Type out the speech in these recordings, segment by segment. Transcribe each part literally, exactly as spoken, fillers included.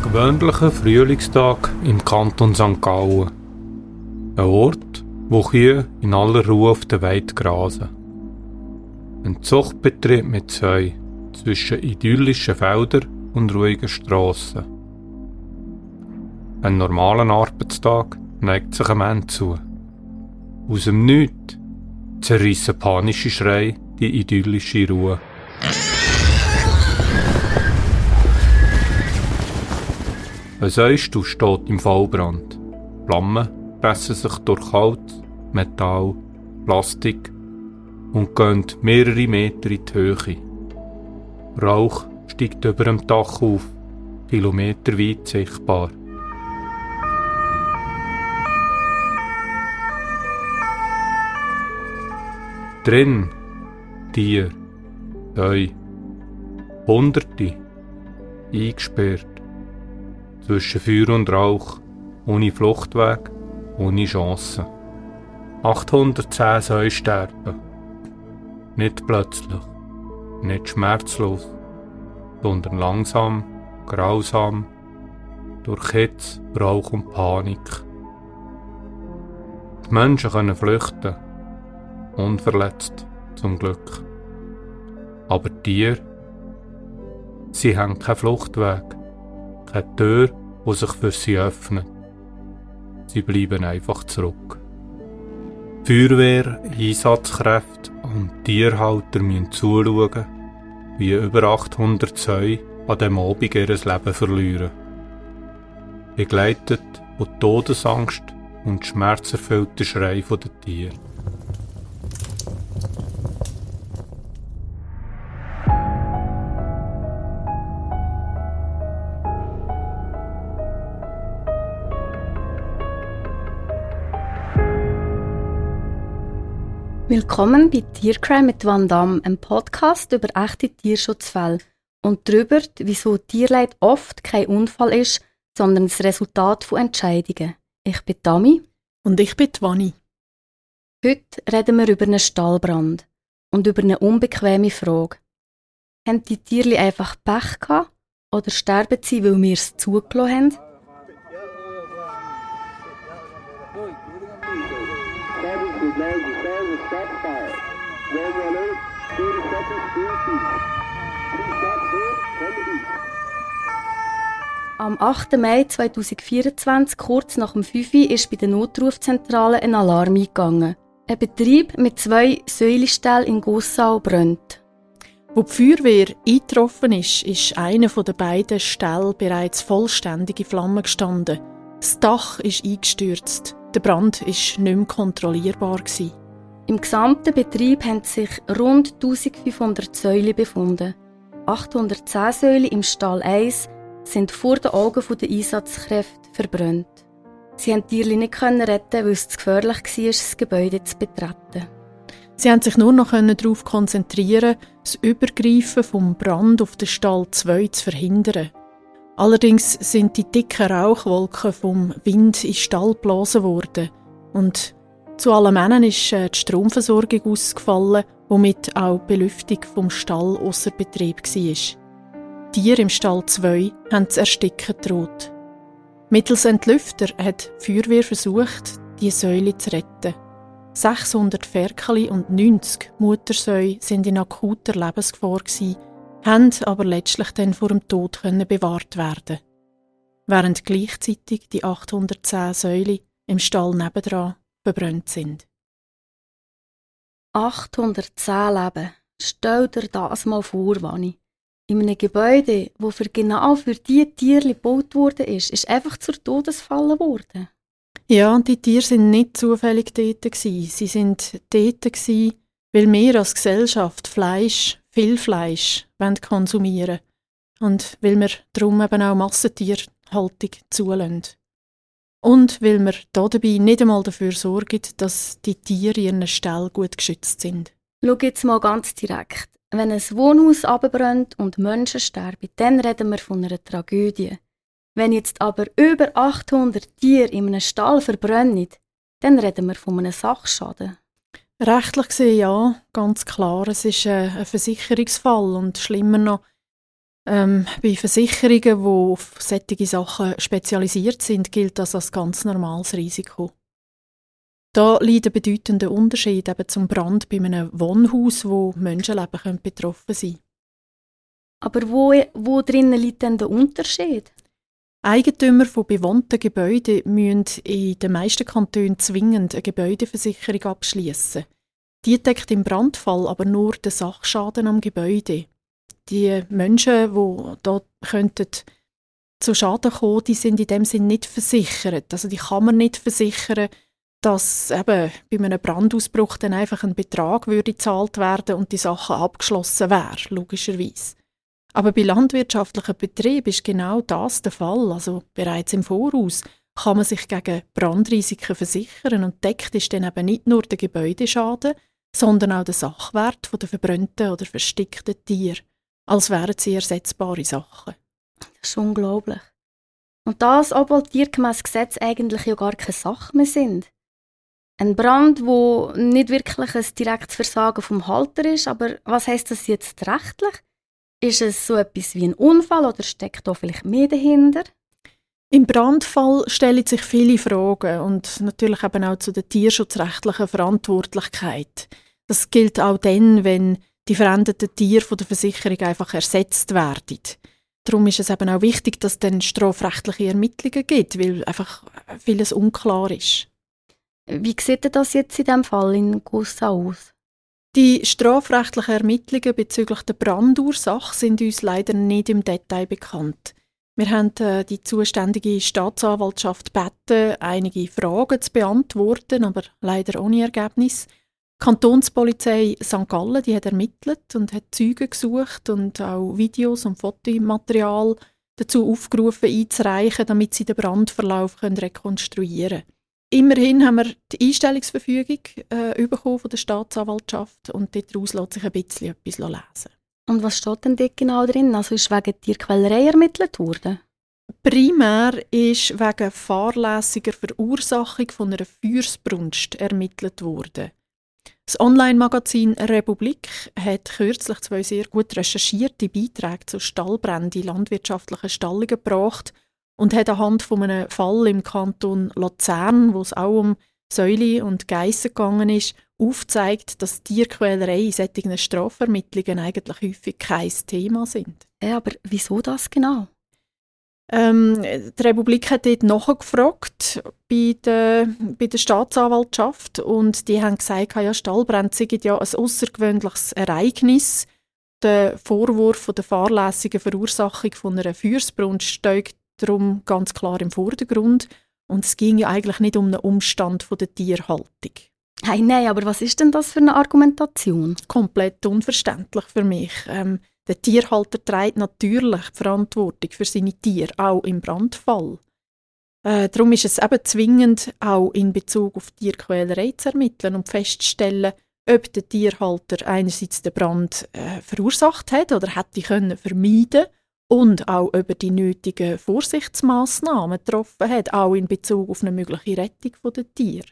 gewöhnlicher Frühlingstag im Kanton Sankt Gallen. Ein Ort, wo Kühe in aller Ruhe auf der Weide grasen. Ein Zuchtbetrieb mit Heu zwischen idyllischen Feldern und ruhigen Strassen. Ein normaler Arbeitstag neigt sich am Ende zu. Aus dem Nichts zerreissen panische Schreie die idyllische Ruhe. Ein Säustall steht im Vollbrand. Flammen pressen sich durch Holz, Metall, Plastik und gehen mehrere Meter in die Höhe. Rauch steigt über dem Dach auf, kilometerweit sichtbar. Drin Tiere, Heu, Hunderte, eingesperrt, zwischen Feuer und Rauch, ohne Fluchtweg, ohne Chance. achthundertzehn Säue sterben. Nicht plötzlich, nicht schmerzlos, sondern langsam, grausam, durch Hitze, Rauch und Panik. Die Menschen können flüchten, unverletzt, zum Glück. Aber die Tiere, sie haben keinen Fluchtweg, keine Tür, die sich für sie öffnet. Sie bleiben einfach zurück. Feuerwehr, Einsatzkräfte und Tierhalter müssen zuschauen, wie über achthundert Säue an diesem Abend ihr Leben verlieren. Begleitet von Todesangst und schmerzerfüllten Schrei der Tiere. Willkommen bei Tiercrime mit Van Damme, einem Podcast über echte Tierschutzfälle und darüber, wieso Tierleid oft kein Unfall ist, sondern das Resultat von Entscheidungen. Ich bin Tami. Und ich bin Vanni. Heute reden wir über einen Stallbrand und über eine unbequeme Frage. Haben die Tierli einfach Pech gehabt oder sterben sie, weil wir es zugelassen haben? Am achten Mai zweitausendvierundzwanzig, kurz nach dem fünf Uhr, ist bei der Notrufzentrale ein Alarm eingegangen. Ein Betrieb mit zwei Säuleställen in Gossau brennt. Wo die Feuerwehr eingetroffen ist, ist einer der beiden Ställe bereits vollständig in Flammen gestanden. Das Dach ist eingestürzt. Der Brand war nicht mehr kontrollierbar. Im gesamten Betrieb haben sich rund eintausendfünfhundert Säule befunden. achthundertzehn Säule im Stall eins sind vor den Augen der Einsatzkräfte verbrannt. Sie konnten die Tiere nicht retten, weil es zu gefährlich war, das Gebäude zu betreten. Sie konnten sich nur noch darauf konzentrieren, das Übergreifen vom Brand auf den Stall zwei zu verhindern. Allerdings sind die dicken Rauchwolken vom Wind in den Stall geblasen worden und zu allem Ende ist die Stromversorgung ausgefallen, womit auch die Belüftung vom Stall ausser Betrieb war. Die Tiere im Stall zwei haben zu ersticken gedroht. Mittels Entlüfter hat die Feuerwehr versucht, die Säule zu retten. sechshundert Ferkeli und neunzig Muttersäue sind in akuter Lebensgefahr gewesen, haben aber letztlich dann vor dem Tod können bewahrt werden. Während gleichzeitig die achthundertzehn Säule im Stall nebendran verbrannt sind. achthundertzehn Leben. Stell dir das mal vor, Vanni. In einem Gebäude, das für genau für diese Tiere gebaut wurde, ist, ist einfach zur Todesfalle geworden. Ja, und die Tiere sind nicht zufällig dort. Sie sind dort, weil wir als Gesellschaft Fleisch, viel Fleisch, konsumieren wollen. Und weil wir darum eben auch Massentierhaltung zulassen. Und weil wir dabei nicht einmal dafür sorgen, dass die Tiere in ihren Ställen gut geschützt sind. Schau jetzt mal ganz direkt. Wenn ein Wohnhaus abbrennt und Menschen sterben, dann reden wir von einer Tragödie. Wenn jetzt aber über achthundert Tiere in einem Stall verbrennen, dann reden wir von einem Sachschaden. Rechtlich gesehen ja, ganz klar. Es ist ein Versicherungsfall und schlimmer noch, Ähm, bei Versicherungen, die auf solche Sachen spezialisiert sind, gilt das als ganz normales Risiko. Da liegt ein bedeutender Unterschied eben zum Brand bei einem Wohnhaus, wo Menschenleben können betroffen sein können. Aber wo, wo drinnen liegt denn der Unterschied? Eigentümer von bewohnten Gebäuden müssen in den meisten Kantonen zwingend eine Gebäudeversicherung abschließen. Die deckt im Brandfall aber nur den Sachschaden am Gebäude. Die Menschen, die da könnten zu Schaden kommen, die sind in dem Sinn nicht versichert. Also die kann man nicht versichern, dass eben bei einem Brandausbruch dann einfach ein Betrag würde gezahlt werden und die Sache abgeschlossen wäre, logischerweise. Aber bei landwirtschaftlichen Betrieben ist genau das der Fall. Also bereits im Voraus kann man sich gegen Brandrisiken versichern und deckt ist dann eben nicht nur der Gebäudeschaden, sondern auch der Sachwert der verbrannten oder verstickten Tiere, als wären sie ersetzbare Sachen. Das ist unglaublich. Und das, obwohl Tiere gemäss Gesetz eigentlich ja gar keine Sache mehr sind. Ein Brand, wo nicht wirklich ein direktes Versagen vom Halter ist, aber was heisst das jetzt rechtlich? Ist es so etwas wie ein Unfall oder steckt da vielleicht mehr dahinter? Im Brandfall stellen sich viele Fragen und natürlich eben auch zu der tierschutzrechtlichen Verantwortlichkeit. Das gilt auch dann, wenn die verendeten Tiere von der Versicherung einfach ersetzt werden. Darum ist es eben auch wichtig, dass es dann strafrechtliche Ermittlungen gibt, weil einfach vieles unklar ist. Wie sieht denn das jetzt in diesem Fall in Gossau aus? Die strafrechtlichen Ermittlungen bezüglich der Brandursache sind uns leider nicht im Detail bekannt. Wir haben äh, die zuständige Staatsanwaltschaft gebeten, einige Fragen zu beantworten, aber leider ohne Ergebnis. Die Kantonspolizei Sankt Gallen die hat ermittelt und hat Zeugen gesucht und auch Videos und Fotomaterial dazu aufgerufen einzureichen, damit sie den Brandverlauf können rekonstruieren können. Immerhin haben wir die Einstellungsverfügung äh, bekommen von der Staatsanwaltschaft und daraus lässt sich ein bisschen etwas lesen. Und was steht denn dort genau drin? Also ist wegen Tierquälerei ermittelt worden? Primär ist wegen fahrlässiger Verursachung von einer Feuersbrunst ermittelt worden. Das Online-Magazin Republik hat kürzlich zwei sehr gut recherchierte Beiträge zu Stallbränden in landwirtschaftlichen Stallungen gebracht und hat anhand von einem Fall im Kanton Luzern, wo es auch um Säule und Geissen gegangen ist, aufzeigt, dass Tierquälerei in solchen Strafvermittlungen eigentlich häufig kein Thema sind. Ja, aber wieso das genau? Ähm, die Republik hat dort nachgefragt bei der, bei der Staatsanwaltschaft und die haben gesagt, ja, Stallbrände sind ja ein außergewöhnliches Ereignis. Der Vorwurf von der fahrlässigen Verursachung von einer Feuersbrunst steht darum ganz klar im Vordergrund und es ging ja eigentlich nicht um einen Umstand von der Tierhaltung. Hey, nein, aber was ist denn das für eine Argumentation? Komplett unverständlich für mich. Ähm, der Tierhalter trägt natürlich die Verantwortung für seine Tiere, auch im Brandfall. Äh, darum ist es eben zwingend, auch in Bezug auf Tierquälerei zu ermitteln und festzustellen, ob der Tierhalter einerseits den Brand äh, verursacht hat oder hätte können vermeiden und auch ob er die nötigen Vorsichtsmaßnahmen getroffen hat, auch in Bezug auf eine mögliche Rettung der Tiere.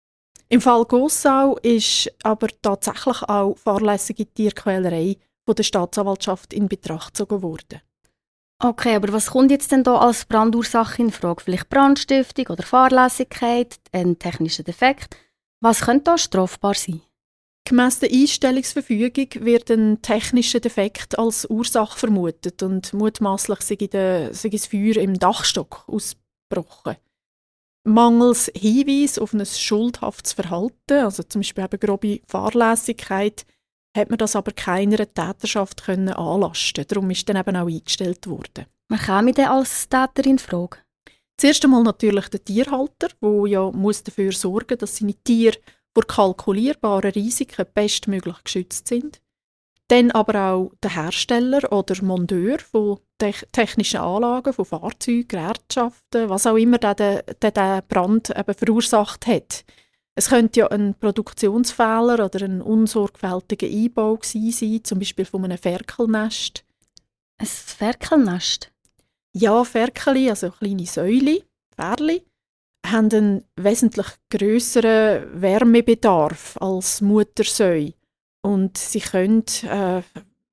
Im Fall Gossau ist aber tatsächlich auch fahrlässige Tierquälerei von der Staatsanwaltschaft in Betracht gezogen worden. Okay, aber was kommt jetzt denn da als Brandursache in Frage? Vielleicht Brandstiftung oder Fahrlässigkeit, ein technischer Defekt? Was könnte da strafbar sein? Gemäss der Einstellungsverfügung wird ein technischer Defekt als Ursache vermutet und mutmaßlich sei, sei das Feuer im Dachstock ausgebrochen. Mangels Hinweis auf ein schuldhaftes Verhalten, also zum Beispiel eben grobe Fahrlässigkeit, hat man das aber keiner Täterschaft können anlasten. Darum ist dann eben auch eingestellt worden. Man käme dann als Täter in Frage? Zuerst einmal natürlich der Tierhalter, der ja muss dafür sorgen muss, dass seine Tiere vor kalkulierbaren Risiken bestmöglich geschützt sind. Dann aber auch der Hersteller oder Monteur von te- technischen Anlagen, von Fahrzeugen, Gerätschaften, was auch immer der den Brand eben verursacht hat. Es könnte ja ein Produktionsfehler oder ein unsorgfältiger Einbau gewesen sein, zum Beispiel von einem Ferkelnest. Ein Ferkelnest? Ja, Ferkeli, also kleine Säule, Ferli, haben einen wesentlich grösseren Wärmebedarf als Muttersäue. Und sie können, äh,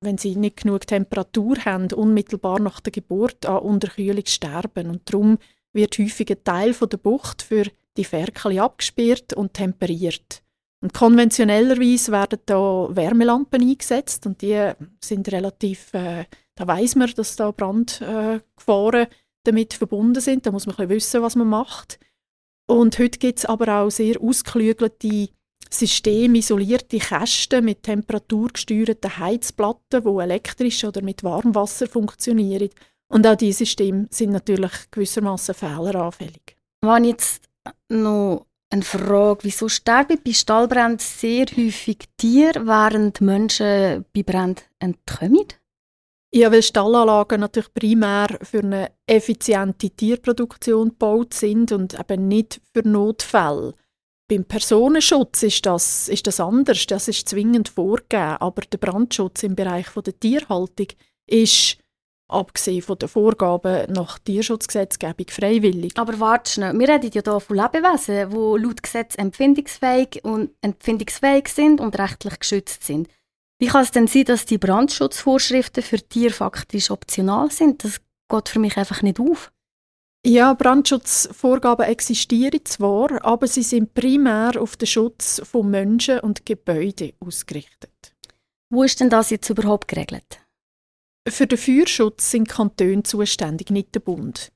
wenn sie nicht genug Temperatur haben, unmittelbar nach der Geburt an Unterkühlung sterben. Und darum wird häufig ein Teil der Bucht für die Ferkel abgesperrt und temperiert. Und konventionellerweise werden da Wärmelampen eingesetzt und die sind relativ, äh, da weiss man, dass da Brandgefahren äh, damit verbunden sind. Da muss man ein bisschen wissen, was man macht. Und heute gibt es aber auch sehr ausgeklügelte Systeme, isolierte Kästen mit temperaturgesteuerten Heizplatten, die elektrisch oder mit Warmwasser funktionieren. Und auch diese Systeme sind natürlich gewissermaßen fehleranfällig. Wenn jetzt noch eine Frage, wieso sterben bei Stallbränden sehr häufig Tiere, während Menschen bei Bränden entkommen? Ja, weil Stallanlagen natürlich primär für eine effiziente Tierproduktion gebaut sind und eben nicht für Notfälle. Beim Personenschutz ist das, ist das anders, das ist zwingend vorgegeben, aber der Brandschutz im Bereich der Tierhaltung ist, abgesehen von den Vorgaben nach Tierschutzgesetzgebung, freiwillig. Aber warte schnell, wir reden ja hier von Lebewesen, die laut Gesetz empfindungsfähig, und empfindungsfähig sind und rechtlich geschützt sind. Wie kann es denn sein, dass die Brandschutzvorschriften für Tiere faktisch optional sind? Das geht für mich einfach nicht auf. Ja, Brandschutzvorgaben existieren zwar, aber sie sind primär auf den Schutz von Menschen und Gebäuden ausgerichtet. Wo ist denn das jetzt überhaupt geregelt? Für den Feuerschutz sind Kantone zuständig, nicht der Bund.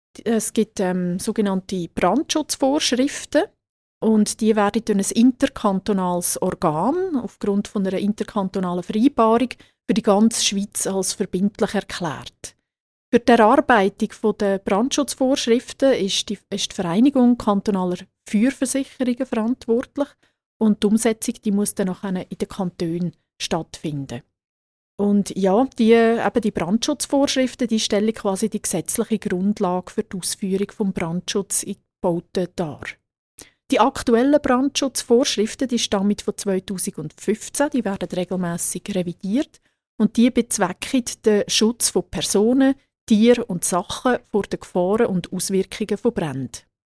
Es gibt ähm, sogenannte Brandschutzvorschriften und die werden durch ein interkantonales Organ aufgrund von einer interkantonalen Vereinbarung für die ganze Schweiz als verbindlich erklärt. Für die Erarbeitung der Brandschutzvorschriften ist die, ist die Vereinigung kantonaler Feuerversicherungen verantwortlich und die Umsetzung die muss dann nachher in den Kantonen stattfinden. Und ja, die, eben die Brandschutzvorschriften die stellen quasi die gesetzliche Grundlage für die Ausführung des Brandschutzes in Bauten dar. Die aktuellen Brandschutzvorschriften die stammen von zweitausendfünfzehn, die werden regelmäßig revidiert und die bezwecken den Schutz von Personen, Tieren und Sachen vor den Gefahren und Auswirkungen von Bränden.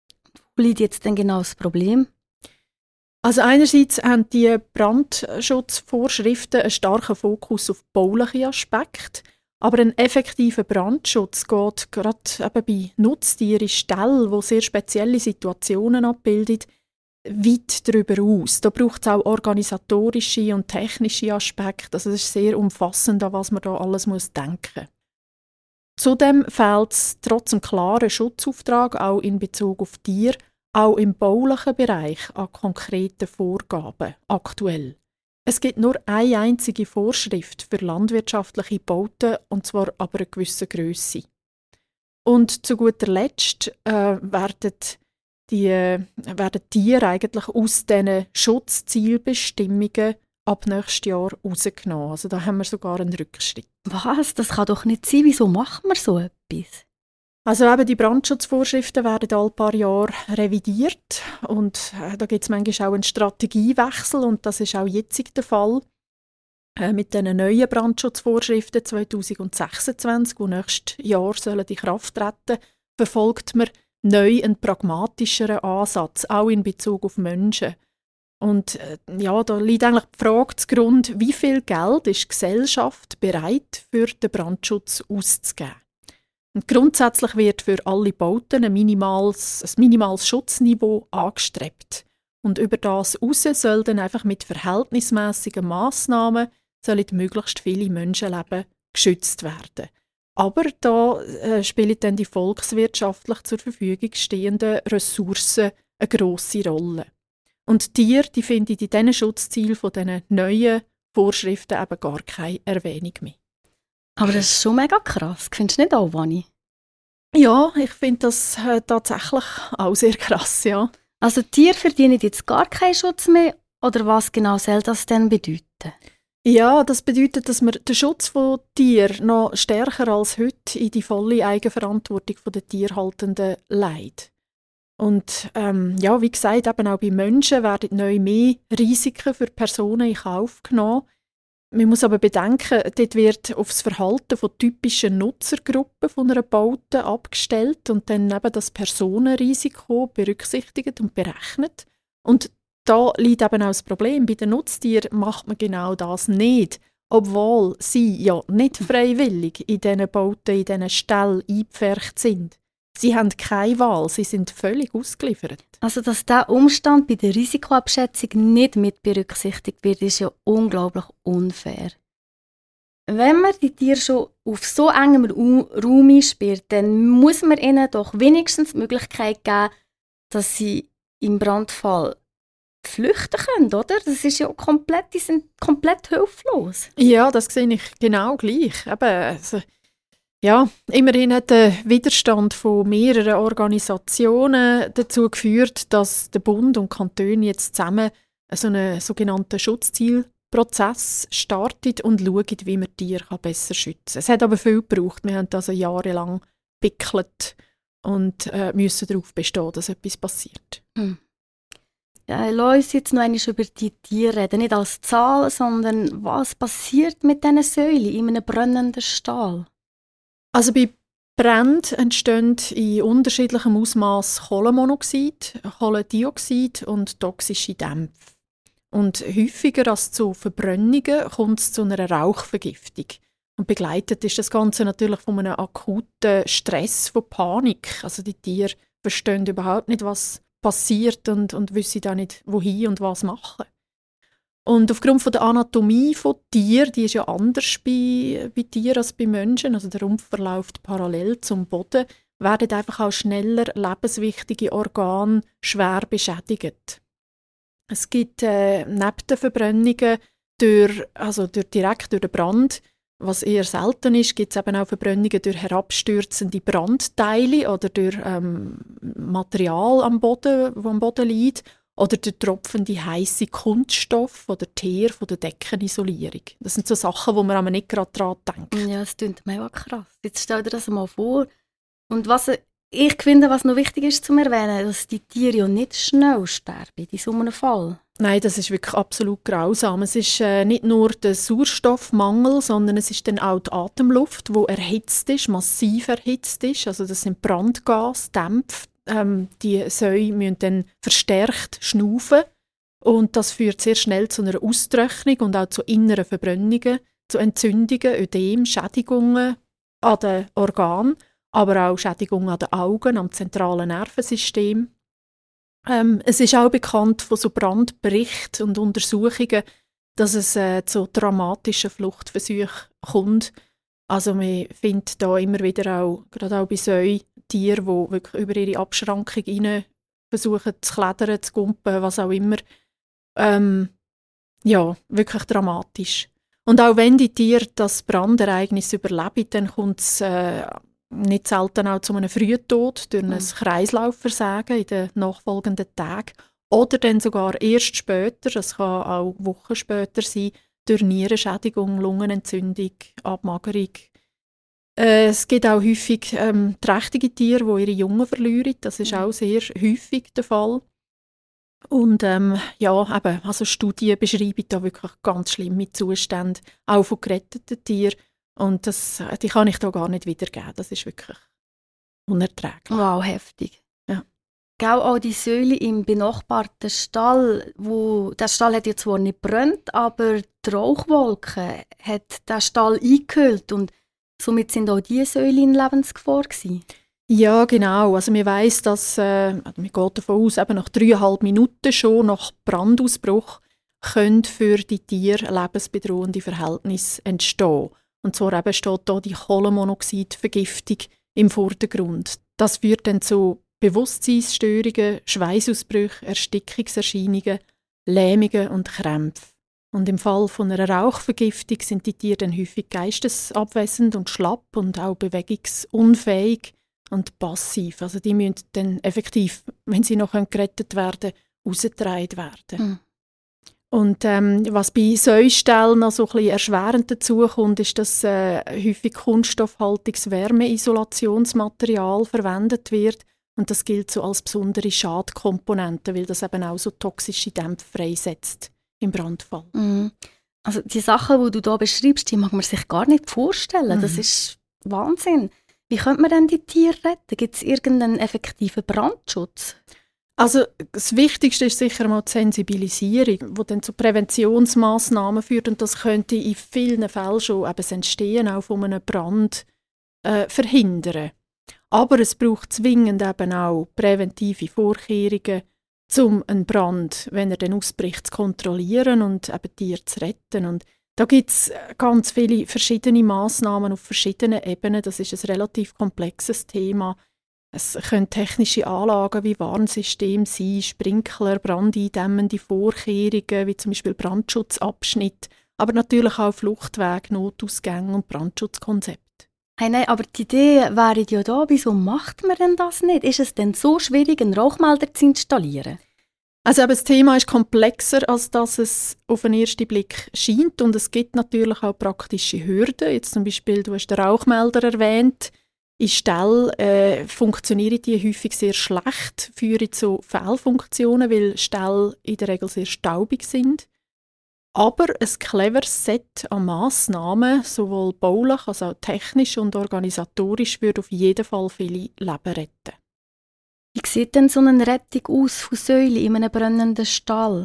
Wo liegt jetzt denn genau das Problem? Also einerseits haben die Brandschutzvorschriften einen starken Fokus auf bauliche Aspekte, aber ein effektiver Brandschutz geht gerade eben bei Nutztieren in Ställen, die sehr spezielle Situationen abbildet, weit darüber aus. Da braucht es auch organisatorische und technische Aspekte. Also es ist sehr umfassend, an was man da alles muss denken muss. Zudem fehlt es trotz dem klaren Schutzauftrag auch in Bezug auf Tiere, auch im baulichen Bereich an konkreten Vorgaben aktuell. Es gibt nur eine einzige Vorschrift für landwirtschaftliche Bauten, und zwar aber eine gewisse Grösse. Und zu guter Letzt äh, werden die äh, werden Tiere eigentlich aus diesen Schutzzielbestimmungen ab nächstes Jahr rausgenommen. Also da haben wir sogar einen Rückschritt. Was? Das kann doch nicht sein. Wieso machen wir so etwas? Also eben die Brandschutzvorschriften werden alle paar Jahre revidiert und äh, da gibt es manchmal auch einen Strategiewechsel und das ist auch jetzt der Fall. Äh, mit den neuen Brandschutzvorschriften zweitausendsechsundzwanzig, die nächstes Jahr sollen in Kraft treten, verfolgt man neu einen pragmatischeren Ansatz, auch in Bezug auf Menschen. Und äh, ja, da liegt eigentlich die Frage zugrunde, wie viel Geld ist die Gesellschaft bereit für den Brandschutz auszugeben? Und grundsätzlich wird für alle Bauten ein minimales, ein minimales Schutzniveau angestrebt. Und über das hinaus soll dann einfach mit verhältnismäßigen Massnahmen sollen möglichst viele Menschenleben geschützt werden. Aber da äh, spielen dann die volkswirtschaftlich zur Verfügung stehenden Ressourcen eine grosse Rolle. Und die Tiere die finden in diesen Schutzzielen von diesen neuen Vorschriften eben gar keine Erwähnung mehr. Aber das ist schon mega krass. Findest du nicht auch, Vani? Ja, ich finde das äh, tatsächlich auch sehr krass, ja. Also Tiere verdienen jetzt gar keinen Schutz mehr? Oder was genau soll das denn bedeuten? Ja, das bedeutet, dass man den Schutz von Tieren noch stärker als heute in die volle Eigenverantwortung der Tierhaltenden legt. Und ähm, ja, wie gesagt, eben auch bei Menschen werden neu mehr Risiken für Personen in Kauf genommen. Man muss aber bedenken, dort wird auf das Verhalten von typischen Nutzergruppen von einer Baute abgestellt und dann eben das Personenrisiko berücksichtigt und berechnet. Und da liegt eben auch das Problem. Bei den Nutztieren macht man genau das nicht. obwohl sie ja nicht freiwillig in diesen Bauten, in diesen Ställen eingepfercht sind. Sie haben keine Wahl, sie sind völlig ausgeliefert. Also, dass dieser Umstand bei der Risikoabschätzung nicht mit berücksichtigt wird, ist ja unglaublich unfair. Wenn man die Tiere schon auf so engem Raum einsperrt, dann muss man ihnen doch wenigstens die Möglichkeit geben, dass sie im Brandfall flüchten können, oder? Das ist ja komplett, die sind komplett hilflos. Ja, das sehe ich genau gleich. Eben, also, ja, immerhin hat der Widerstand von mehreren Organisationen dazu geführt, dass der Bund und Kantone jetzt zusammen so einen sogenannten Schutzzielprozess startet und schauen, wie man Tiere besser schützen kann. Es hat aber viel gebraucht. Wir haben also jahrelang gepickelt und äh, müssen darauf bestehen, dass etwas passiert. Hm. Ja, lass uns jetzt noch einmal über die Tiere reden. Nicht als Zahl, sondern was passiert mit diesen Säulen in einem brennenden Stall? Also bei Bränden entstehen in unterschiedlichem Ausmaß Kohlenmonoxid, Kohlendioxid und toxische Dämpfe. Und häufiger als zu Verbrennungen kommt es zu einer Rauchvergiftung. Und begleitet ist das Ganze natürlich von einem akuten Stress, von Panik. Also die Tiere verstehen überhaupt nicht, was passiert und, und wissen auch nicht, wohin und was machen. Und aufgrund von der Anatomie von Tieren, die ist ja anders bei, bei Tieren als bei Menschen, also der Rumpf verläuft parallel zum Boden, werden einfach auch schneller lebenswichtige Organe schwer beschädigt. Es gibt äh, neben den Verbrennungen durch, also durch, direkt durch den Brand, was eher selten ist, gibt es eben auch Verbrennungen durch herabstürzende Brandteile oder durch ähm, Material am Boden, das am Boden liegt, oder durch tropfende heisse Kunststoff oder Teer von der Deckenisolierung. Das sind so Sachen, wo man aber nicht gerade daran denkt. Ja, das klingt mega krass. Jetzt stell dir das mal vor. Und was ich finde, was noch wichtig ist zu erwähnen, dass die Tiere ja nicht schnell sterben in so einem Fall. Nein, das ist wirklich absolut grausam. Es ist äh, nicht nur der Sauerstoffmangel, sondern es ist dann auch die Atemluft, die erhitzt ist, massiv erhitzt ist. Also das sind Brandgas, Dämpfe. Ähm, die Säue müssen dann verstärkt schnaufen. Und das führt sehr schnell zu einer Austrocknung und auch zu inneren Verbrennungen, zu Entzündungen, Ödem, Schädigungen an den Organen, aber auch Schädigungen an den Augen, am zentralen Nervensystem. Ähm, es ist auch bekannt von so Brandberichten und Untersuchungen, dass es äh, zu dramatischen Fluchtversuchen kommt. Also man findet da immer wieder auch, gerade auch bei Säugetieren, die wirklich über ihre Abschrankung hinein versuchen zu klettern, zu gumpen, was auch immer. Ähm, ja, wirklich dramatisch. Und auch wenn die Tiere das Brandereignis überleben, dann kommt es äh, nicht selten auch zu einem Frühtod durch ein mhm. Kreislaufversagen in den nachfolgenden Tagen. Oder dann sogar erst später, das kann auch Wochen später sein, durch Nierenschädigung, Lungenentzündung, Abmagerung. Äh, es gibt auch häufig ähm, trächtige Tiere, die ihre Jungen verlieren. Das ist auch sehr häufig der Fall. Und ähm, ja, eben, also Studien beschreiben da wirklich ganz schlimme Zustände, auch von geretteten Tieren. Und das, die kann ich da gar nicht wiedergeben. Das ist wirklich unerträglich. Wow, heftig. Ja. Gell, auch die Säule im benachbarten Stall, wo, der Stall hat ja zwar nicht gebrannt, aber die Rauchwolke hat den Stall eingehüllt und somit sind auch diese Säule in Lebensgefahr gewesen. Ja, genau. Also man weiss, dass, äh, man geht davon aus, eben nach dreieinhalb Minuten schon nach Brandausbruch können für die Tiere lebensbedrohende Verhältnisse entstehen. Und zwar eben steht da die Kohlenmonoxidvergiftung im Vordergrund. Das führt dann zu Bewusstseinsstörungen, Schweißausbrüchen, Erstickungserscheinungen, Lähmungen und Krämpfen. Und im Fall von einer Rauchvergiftung sind die Tiere dann häufig geistesabwesend und schlapp und auch bewegungsunfähig und passiv. Also die müssen dann effektiv, wenn sie noch gerettet werden, rausgetragen werden. Mhm. Und ähm, was bei Säuställen noch so ein bisschen erschwerend dazukommt, ist, dass äh, häufig kunststoffhaltiges Wärmeisolationsmaterial verwendet wird. Und das gilt so als besondere Schadkomponente, weil das eben auch so toxische Dämpfe freisetzt im Brandfall. Mhm. Also die Sachen, die du hier beschreibst, die mag man sich gar nicht vorstellen. Mhm. Das ist Wahnsinn. Wie könnte man denn die Tiere retten? Gibt es irgendeinen effektiven Brandschutz? Also das Wichtigste ist sicher mal die Sensibilisierung, die dann zu Präventionsmaßnahmen führt, und das könnte in vielen Fällen schon eben das Entstehen auch von einem Brand äh, verhindern. Aber es braucht zwingend eben auch präventive Vorkehrungen, um einen Brand, wenn er dann ausbricht, zu kontrollieren und eben Tiere zu retten. Und da gibt es ganz viele verschiedene Massnahmen auf verschiedenen Ebenen. Das ist ein relativ komplexes Thema. Es können technische Anlagen wie Warnsystem sein, Sprinkler, brandeindämmende Vorkehrungen, wie zum Beispiel Brandschutzabschnitt, aber natürlich auch Fluchtwege, Notausgänge und Brandschutzkonzepte. Hey, nein, aber die Idee wäre ja da, wieso macht man denn das nicht? Ist es denn so schwierig, einen Rauchmelder zu installieren? Also aber das Thema ist komplexer, als dass es auf den ersten Blick scheint, und es gibt natürlich auch praktische Hürden. Jetzt zum Beispiel, du hast den Rauchmelder erwähnt. In Ställen äh, funktionieren die häufig sehr schlecht, führen zu Fehlfunktionen, weil Ställe in der Regel sehr staubig sind. Aber ein cleveres Set an Massnahmen, sowohl baulich als auch technisch und organisatorisch, würde auf jeden Fall viele Leben retten. Wie sieht denn so eine Rettung aus von Säulen in einem brennenden Stall?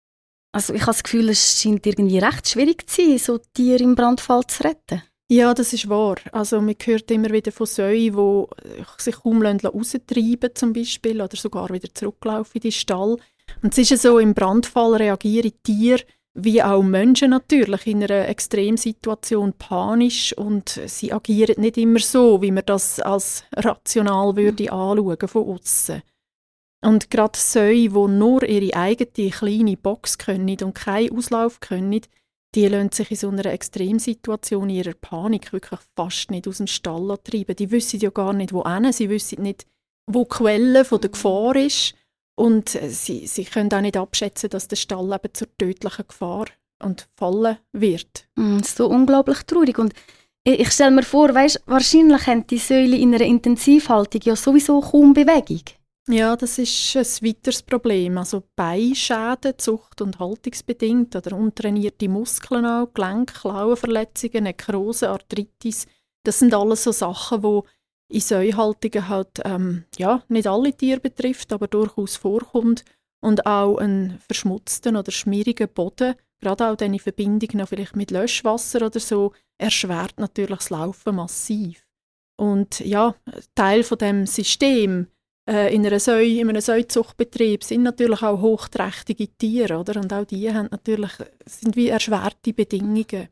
Also ich habe das Gefühl, es scheint irgendwie recht schwierig zu sein, so Tiere im Brandfall zu retten. Ja, das ist wahr. Also man hört immer wieder von Säuen, die sich kaum raustreiben zum Beispiel, oder sogar wieder zurücklaufen in den Stall. Und es ist ja so, im Brandfall reagieren Tiere wie auch Menschen natürlich in einer Extremsituation panisch, und sie agieren nicht immer so, wie man das als rational würde anschauen von aussen. Und gerade Säue, die nur ihre eigene kleine Box können und keinen Auslauf können, die lassen sich in so einer Extremsituation in ihrer Panik wirklich fast nicht aus dem Stall treiben. Die wissen ja gar nicht, wohin, sie wissen nicht, wo die Quelle von der Gefahr ist. Und sie, sie können auch nicht abschätzen, dass der Stall eben zur tödlichen Gefahr und Fallen wird. Mm, das ist so unglaublich traurig. Und ich, ich stelle mir vor, weißt, wahrscheinlich haben die Säulen in einer Intensivhaltung ja sowieso kaum Bewegung. Ja, das ist ein weiteres Problem. Also Beinschäden, zucht- und haltungsbedingt, oder untrainierte Muskeln auch, Gelenk-, Klauenverletzungen, Nekrose, Arthritis. Das sind alles so Sachen, die in Säuhaltungen halt, ähm, ja, nicht alle Tiere betrifft, aber durchaus vorkommt. Und auch einen verschmutzten oder schmierigen Boden, gerade auch dann in Verbindung noch vielleicht mit Löschwasser oder so, erschwert natürlich das Laufen massiv. Und ja, Teil von dem System äh, in, einer Säu, in einem Säuzuchtbetrieb sind natürlich auch hochträchtige Tiere, oder? Und auch die haben natürlich, sind wie erschwerte Bedingungen.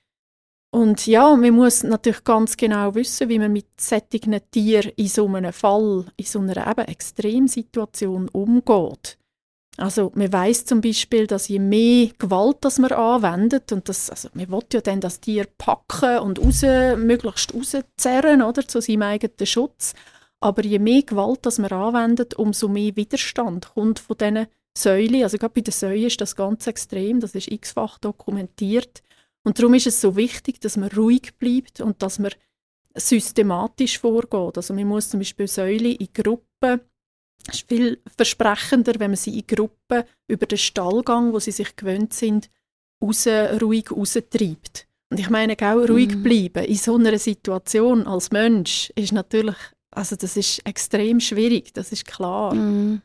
Und ja, man muss natürlich ganz genau wissen, wie man mit solchen Tieren in so einem Fall, in so einer eben Extremsituation umgeht. Also man weiss zum Beispiel, dass je mehr Gewalt das man anwendet, und das, also man will ja dann das Tier packen und raus, möglichst rauszerren, oder, zu seinem eigenen Schutz. Aber je mehr Gewalt das man anwendet, umso mehr Widerstand kommt von diesen Säulen. Also gerade bei den Säulen ist das ganz extrem, das ist x-fach dokumentiert. Und darum ist es so wichtig, dass man ruhig bleibt und dass man systematisch vorgeht. Also man muss zum Beispiel Säulen in Gruppen, es ist viel versprechender, wenn man sie in Gruppen über den Stallgang, wo sie sich gewöhnt sind, raus, ruhig raustreibt. Und ich meine, auch ruhig mm. bleiben in so einer Situation als Mensch ist natürlich, also das ist extrem schwierig, das ist klar. Mm.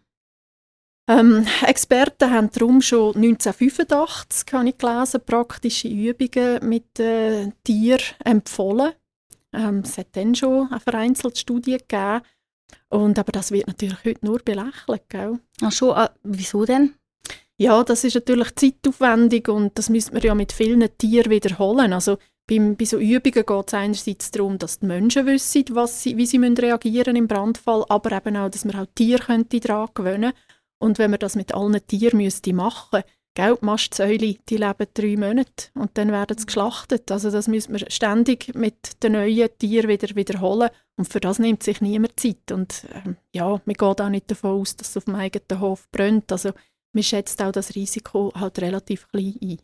Ähm, Experten haben darum schon neunzehnhundertfünfundachtzig, habe ich gelesen, praktische Übungen mit äh, Tieren empfohlen. Ähm, es hat dann schon eine vereinzelte Studie gegeben. Und, aber das wird natürlich heute nur belächelt. Gell? Ach schon, äh, wieso denn? Ja, das ist natürlich zeitaufwendig, und das müsste man ja mit vielen Tieren wiederholen. Also beim, bei so Übungen geht es einerseits darum, dass die Menschen wissen, was sie, wie sie müssen reagieren im Brandfall, aber eben auch, dass man auch Tiere daran gewöhnen könnte. Und wenn man das mit allen Tieren müsste machen, gell, die Mastsäule, die leben drei Monate und dann werden sie geschlachtet. Also das müssen wir ständig mit den neuen Tieren wieder wiederholen, und für das nimmt sich niemand Zeit. Und ähm, ja, man geht auch nicht davon aus, dass es auf dem eigenen Hof brennt. Also man schätzt auch das Risiko halt relativ klein ein.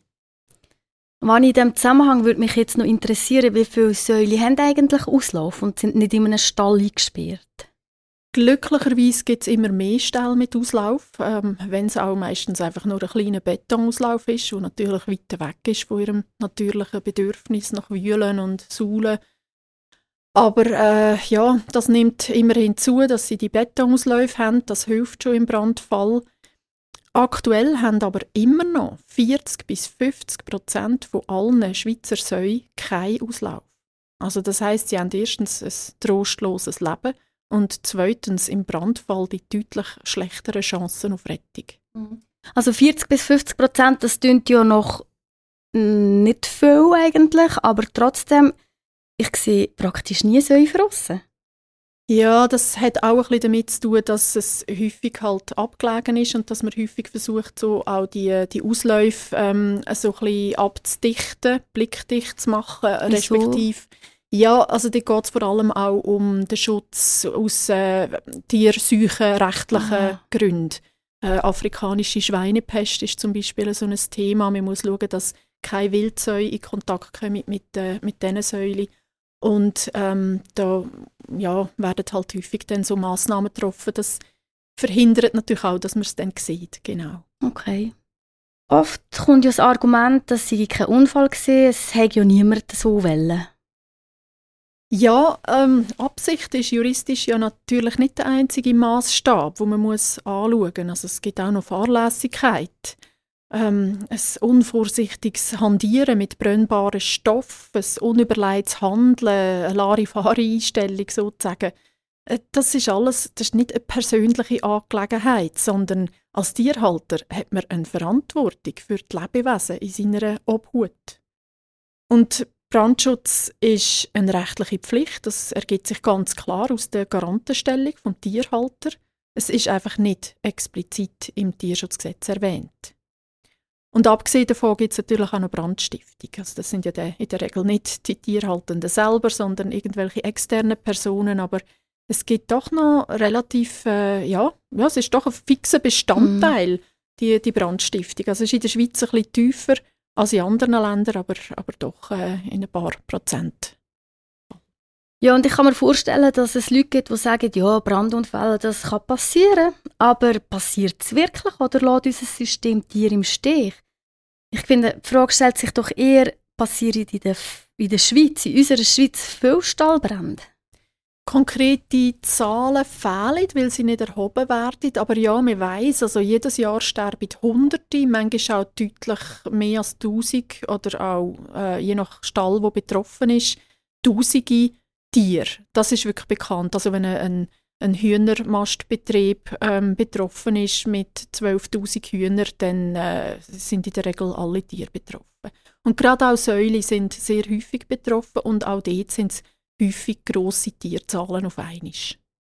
Was in diesem Zusammenhang würde mich jetzt noch interessieren, wie viele Säulen haben eigentlich Auslauf und sind nicht in einem Stall eingesperrt? Glücklicherweise gibt es immer mehr Ställe mit Auslauf, ähm, wenn es auch meistens einfach nur ein kleiner Betonauslauf ist, der natürlich weiter weg ist von ihrem natürlichen Bedürfnis nach Wühlen und Saulen. Aber äh, ja, das nimmt immerhin zu, dass sie die Betonausläufe haben. Das hilft schon im Brandfall. Aktuell haben aber immer noch vierzig bis fünfzig Prozent von allen Schweizer Säuen keinen Auslauf. Also das heisst, sie haben erstens ein trostloses Leben und zweitens im Brandfall die deutlich schlechteren Chancen auf Rettung. Also vierzig bis fünfzig Prozent, das klingt ja noch nicht viel eigentlich, aber trotzdem, ich sehe praktisch nie Säue draussen. Ja, das hat auch ein bisschen damit zu tun, dass es häufig halt abgelegen ist und dass man häufig versucht, so auch die, die Ausläufe ähm, so ein bisschen abzudichten, blickdicht zu machen, Wieso? respektive ja, also da geht es vor allem auch um den Schutz aus äh, tierseuchenrechtlichen Aha. Gründen. Äh, afrikanische Schweinepest ist zum Beispiel so ein Thema. Man muss schauen, dass keine Wildsäue in Kontakt kommen mit, äh, mit diesen Säulen. Und ähm, da ja, werden halt häufig dann so Massnahmen getroffen. Das verhindert natürlich auch, dass man es dann sieht. Genau. Okay. Oft kommt ja das Argument, dass sie kein Unfall war, es hätte ja niemand so wollen. Ja, ähm, Absicht ist juristisch ja natürlich nicht der einzige Maßstab, den man muss anschauen muss. Also es gibt auch noch Fahrlässigkeit. Ähm, ein unvorsichtiges Handieren mit brennbaren Stoffen, ein unüberlegtes Handeln, eine Larifari-Einstellung sozusagen. Äh, Das ist alles, das ist nicht eine persönliche Angelegenheit, sondern als Tierhalter hat man eine Verantwortung für die Lebewesen in seiner Obhut. Und Brandschutz ist eine rechtliche Pflicht, das ergibt sich ganz klar aus der Garantenstellung vom Tierhalter. Es ist einfach nicht explizit im Tierschutzgesetz erwähnt. Und abgesehen davon gibt es natürlich auch noch Brandstiftung. Also das sind ja de, in der Regel nicht die Tierhaltenden selber, sondern irgendwelche externen Personen. Aber es gibt doch noch relativ, äh, ja, ja, es ist doch ein fixer Bestandteil, mm. die, die Brandstiftung. Also es ist in der Schweiz ein bisschen tiefer als in anderen Ländern, aber, aber doch äh, in ein paar Prozent. Ja, und ich kann mir vorstellen, dass es Leute gibt, die sagen, ja, Brandunfälle, das kann passieren. Aber passiert es wirklich oder lässt unser System Tiere im Stich? Ich finde, die Frage stellt sich doch eher, passieren in der, in der Schweiz, in unserer Schweiz, viele Stallbrände? Konkrete Zahlen fehlen, weil sie nicht erhoben werden. Aber ja, man weiss, also jedes Jahr sterben Hunderte, manchmal auch deutlich mehr als Tausend oder auch, äh, je nach Stall, der betroffen ist, Tausende Tiere. Das ist wirklich bekannt. Also wenn ein, ein Hühnermastbetrieb ähm, betroffen ist mit zwölftausend Hühnern, dann äh, sind in der Regel alle Tiere betroffen. Und gerade auch Säule sind sehr häufig betroffen und auch dort sind es häufig grosse Tierzahlen auf einmal.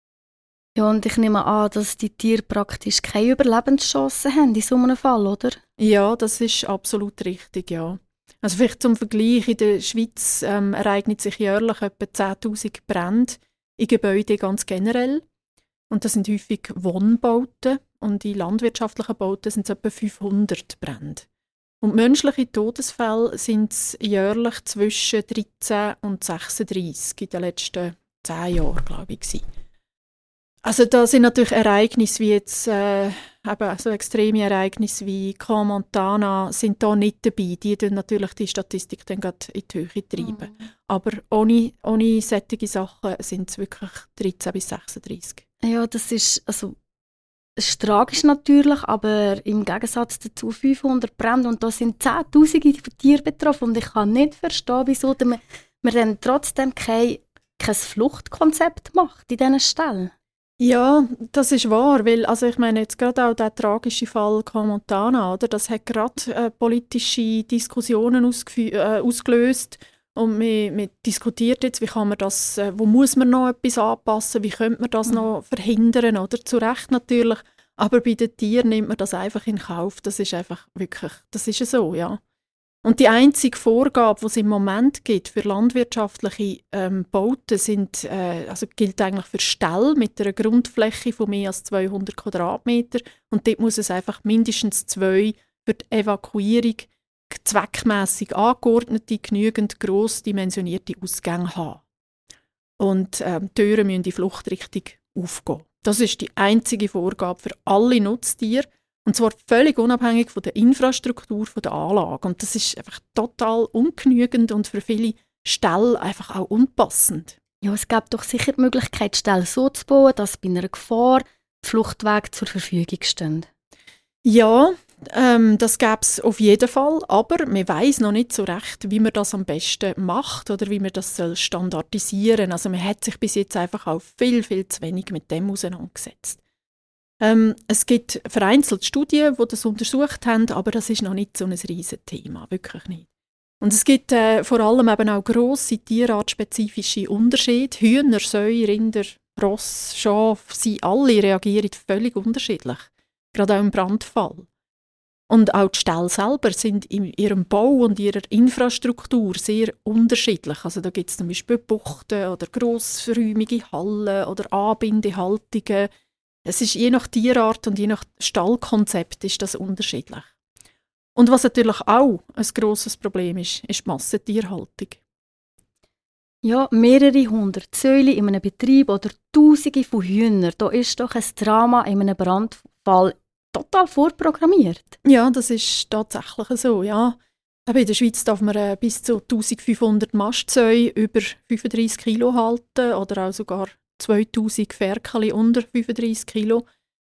Ja, und ich nehme an, dass die Tiere praktisch keine Überlebenschancen haben in so einem Fall, oder? Ja, das ist absolut richtig, ja. Also vielleicht zum Vergleich, in der Schweiz ähm, ereignen sich jährlich etwa zehntausend Brände in Gebäuden ganz generell. Und das sind häufig Wohnbauten und in landwirtschaftlichen Bauten sind es etwa fünfhundert Brände. Und menschliche Todesfälle sind es jährlich zwischen dreizehn und sechsunddreissig in den letzten zehn Jahren, glaube ich. Gewesen. Also da sind natürlich Ereignisse wie jetzt, äh, eben so extreme Ereignisse wie Grand Montana sind da nicht dabei. Die tun natürlich die Statistik dann gerade in die Höhe treiben. Mhm. Aber ohne, ohne solche Sachen sind es wirklich dreizehn bis sechsunddreissig. Ja, das ist, also, es ist tragisch natürlich, aber im Gegensatz dazu fünfhundert Brände und da sind Zehntausende Tiere betroffen und ich kann nicht verstehen, wieso man, man dann trotzdem kein, kein Fluchtkonzept macht in diesen Stellen. Ja, das ist wahr, weil also ich meine jetzt gerade auch der tragische Fall Grand Montana, oder? Das hat gerade äh, politische Diskussionen ausgefü- äh, ausgelöst und man, man diskutiert jetzt, wie kann man das, äh, wo muss man noch etwas anpassen, wie könnte man das mhm. noch verhindern, oder? Zu Recht natürlich, aber bei den Tieren nimmt man das einfach in Kauf, das ist einfach wirklich, das ist ja so, ja. Und die einzige Vorgabe, die es im Moment gibt für landwirtschaftliche ähm, Bauten, sind, äh, also gilt eigentlich für Ställe mit einer Grundfläche von mehr als zweihundert Quadratmeter. Und dort muss es einfach mindestens zwei für die Evakuierung zweckmässig angeordnete, genügend gross dimensionierte Ausgänge haben. Und ähm, die Türen müssen in Fluchtrichtung aufgehen. Das ist die einzige Vorgabe für alle Nutztiere. Und zwar völlig unabhängig von der Infrastruktur der Anlage. Und das ist einfach total ungenügend und für viele Ställe einfach auch unpassend. Ja, es gibt doch sicher die Möglichkeit, Ställe so zu bauen, dass bei einer Gefahr die Fluchtwege zur Verfügung stehen. Ja, ähm, das gäbe es auf jeden Fall, aber man weiss noch nicht so recht, wie man das am besten macht oder wie man das soll standardisieren. Also man hat sich bis jetzt einfach auch viel, viel zu wenig mit dem auseinandergesetzt. Ähm, es gibt vereinzelt Studien, die das untersucht haben, aber das ist noch nicht so ein riesiges Thema, wirklich nicht. Und es gibt äh, vor allem eben auch grosse tierartspezifische Unterschiede. Hühner, Säue, Rinder, Ross, Schafe, sie alle reagieren völlig unterschiedlich. Gerade auch im Brandfall. Und auch die Ställe selber sind in ihrem Bau und ihrer Infrastruktur sehr unterschiedlich. Also da gibt es zum Beispiel Buchten oder grossräumige Hallen oder Anbindehaltungen. Es ist je nach Tierart und je nach Stallkonzept ist das unterschiedlich. Und was natürlich auch ein grosses Problem ist, ist die Massentierhaltung. Ja, mehrere hundert Säule in einem Betrieb oder Tausende von Hühnern, da ist doch ein Drama in einem Brandfall total vorprogrammiert. Ja, das ist tatsächlich so, ja. Aber in der Schweiz darf man äh, bis zu eintausendfünfhundert Mastsäue über fünfunddreissig Kilo halten oder auch sogar zweitausend Ferkel unter fünfunddreissig Kilo.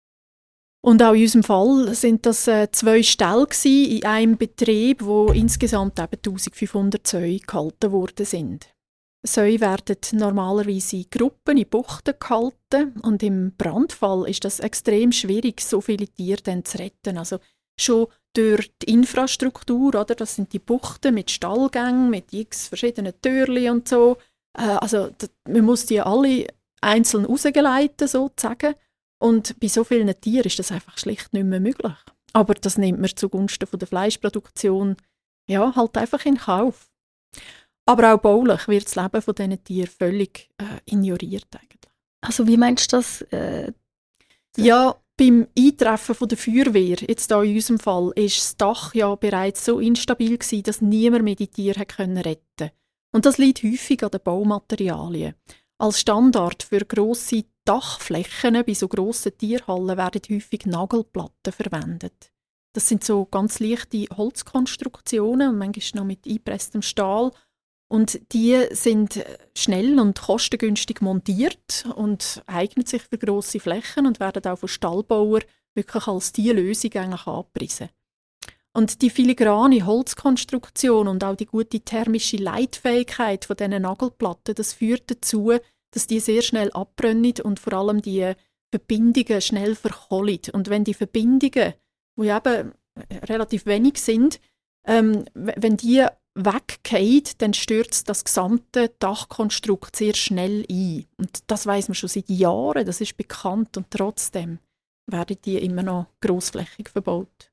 Und auch in unserem Fall sind das äh, zwei Ställe in einem Betrieb, wo insgesamt eben eintausendfünfhundert Säue gehalten worden sind. Säue werden normalerweise in Gruppen, in Buchten gehalten und im Brandfall ist das extrem schwierig, so viele Tiere dann zu retten. Also schon durch die Infrastruktur, oder? Das sind die Buchten mit Stallgängen, mit x verschiedenen Türchen und so. Äh, also das, man muss die alle einzeln rausgeleiten, sozusagen. Und bei so vielen Tieren ist das einfach schlicht nicht mehr möglich. Aber das nimmt man zugunsten von der Fleischproduktion ja, halt einfach in Kauf. Aber auch baulich wird das Leben von diesen Tieren völlig äh, ignoriert eigentlich. Also wie meinst du das? Äh, ja, beim Eintreffen von der Feuerwehr, jetzt hier in unserem Fall, ist das Dach ja bereits so instabil gewesen, dass niemand mehr die Tiere retten konnte. Und das liegt häufig an den Baumaterialien. Als Standard für grosse Dachflächen bei so grossen Tierhallen werden häufig Nagelplatten verwendet. Das sind so ganz leichte Holzkonstruktionen und manchmal noch mit eingepresstem Stahl. Und die sind schnell und kostengünstig montiert und eignen sich für grosse Flächen und werden auch von Stallbauern wirklich als die Lösung eigentlich angepriesen. Und die filigrane Holzkonstruktion und auch die gute thermische Leitfähigkeit von diesen Nagelplatten, das führt dazu, dass die sehr schnell abbrennen und vor allem die Verbindungen schnell verkohlen. Und wenn die Verbindungen, die eben relativ wenig sind, ähm, wenn die wegfallen, dann stürzt das gesamte Dachkonstrukt sehr schnell ein. Und das weiss man schon seit Jahren, das ist bekannt und trotzdem werden die immer noch grossflächig verbaut.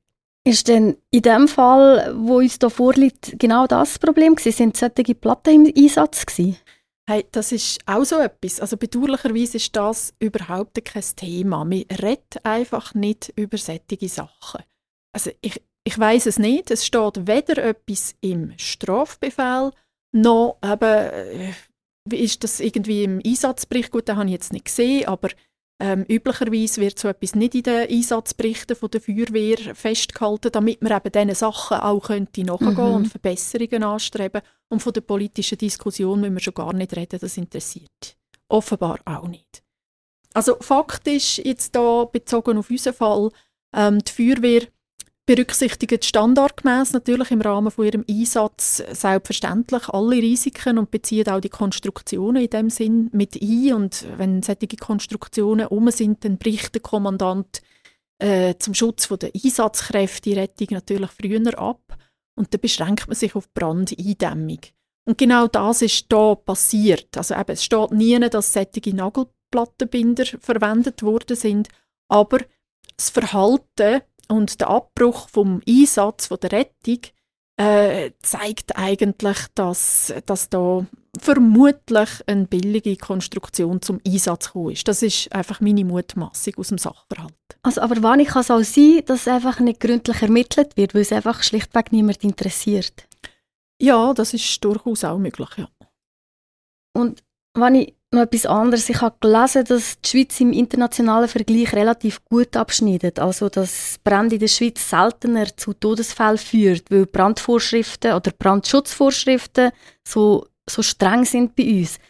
Ist denn in dem Fall, wo uns hier vorliegt, genau das Problem gewesen? Sind solche Platten im Einsatz gewesen? Hey, das ist auch so etwas. Also bedauerlicherweise ist das überhaupt kein Thema. Man redet einfach nicht über solche Sachen. Also ich Ich weiss es nicht. Es steht weder etwas im Strafbefehl, noch eben, wie ist das irgendwie im Einsatzbericht? Gut, den habe ich jetzt nicht gesehen, aber ähm, üblicherweise wird so etwas nicht in den Einsatzberichten von der Feuerwehr festgehalten, damit man eben diesen Sachen auch könnte nachgehen mhm. und Verbesserungen anstreben. Und von der politischen Diskussion müssen wir schon gar nicht reden, das interessiert offenbar auch nicht. Also faktisch jetzt da bezogen auf unseren Fall, ähm, die Feuerwehr berücksichtigt standardgemäß natürlich im Rahmen von ihrem Einsatz selbstverständlich alle Risiken und bezieht auch die Konstruktionen in dem Sinn mit ein. Und wenn solche Konstruktionen um sind, dann bricht der Kommandant äh, zum Schutz der Einsatzkräfte die Rettung natürlich früher ab. Und dann beschränkt man sich auf Brandeindämmung. Und genau das ist da passiert. Also eben, es steht nie, dass solche Nagelplattenbinder verwendet worden sind, aber das Verhalten und der Abbruch vom Einsatz von der Rettung äh, zeigt eigentlich, dass, dass da vermutlich eine billige Konstruktion zum Einsatz gekommen ist. Das ist einfach meine Mutmassung aus dem Sachverhalt. Also, aber wann kann es auch sein, dass einfach nicht gründlich ermittelt wird, weil es einfach schlichtweg niemand interessiert? Ja, das ist durchaus auch möglich, ja. Und wenn ich noch etwas anderes. Ich habe gelesen, dass die Schweiz im internationalen Vergleich relativ gut abschneidet. Also, dass Brände in der Schweiz seltener zu Todesfällen führt, weil Brandvorschriften oder Brandschutzvorschriften so, so streng sind bei uns.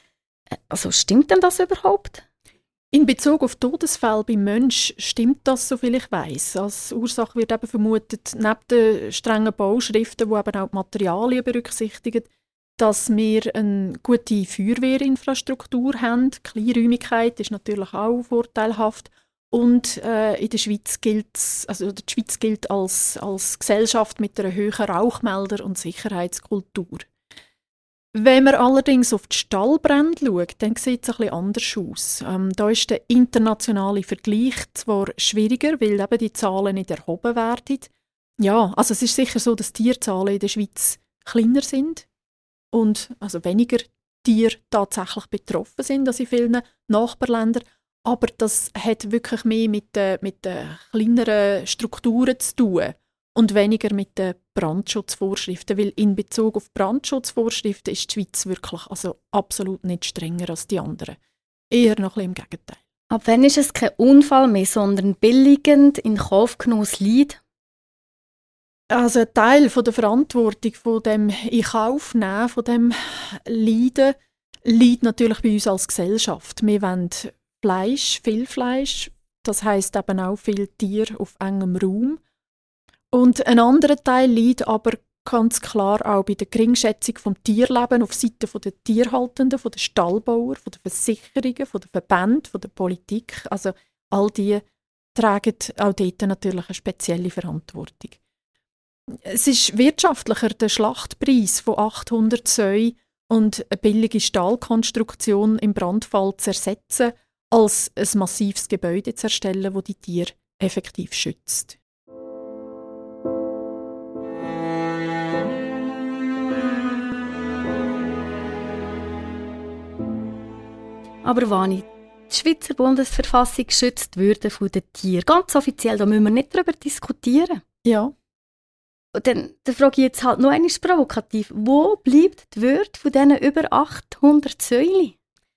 Also stimmt denn das überhaupt? In Bezug auf Todesfälle beim Mensch stimmt das, soviel ich weiss. Als Ursache wird eben vermutet, neben den strengen Bauschriften, die eben auch die Materialien berücksichtigen, dass wir eine gute Feuerwehrinfrastruktur haben. Die Kleinräumigkeit ist natürlich auch vorteilhaft. Und äh, in der Schweiz gilt, also die Schweiz gilt als, als Gesellschaft mit einer hohen Rauchmelder- und Sicherheitskultur. Wenn man allerdings auf die Stallbrände schaut, dann sieht es ein bisschen anders aus. Ähm, da ist der internationale Vergleich zwar schwieriger, weil eben die Zahlen nicht erhoben werden. Ja, also es ist sicher so, dass die Tierzahlen in der Schweiz kleiner sind und also weniger Tiere tatsächlich betroffen sind als in vielen Nachbarländern. Aber das hat wirklich mehr mit den, mit den kleineren Strukturen zu tun und weniger mit den Brandschutzvorschriften. Weil in Bezug auf Brandschutzvorschriften ist die Schweiz wirklich also absolut nicht strenger als die anderen. Eher noch ein bisschen im Gegenteil. Ab wann ist es kein Unfall mehr, sondern billigend in Kauf genommenes Leid? Also ein Teil von der Verantwortung von dem in Kauf nehmen, von dem Leiden, liegt natürlich bei uns als Gesellschaft. Wir wollen Fleisch, viel Fleisch, das heisst eben auch viel Tier auf engem Raum. Und ein anderer Teil liegt aber ganz klar auch bei der Geringschätzung des Tierlebens auf Seite der Tierhaltenden, der Stallbauer, der Versicherungen, der Verbände, der Politik. Also all die tragen auch dort natürlich eine spezielle Verantwortung. Es ist wirtschaftlicher, den Schlachtpreis von achthundert Säue und eine billige Stahlkonstruktion im Brandfall zu ersetzen, als ein massives Gebäude zu erstellen, das die Tiere effektiv schützt. Aber Vani, die Schweizer Bundesverfassung schützt die Würde der Tiere. Ganz offiziell, da müssen wir nicht darüber diskutieren. Ja. Und dann, dann frage ich jetzt halt noch einmal provokativ, wo bleibt die Würde von diesen über achthundert Säulen?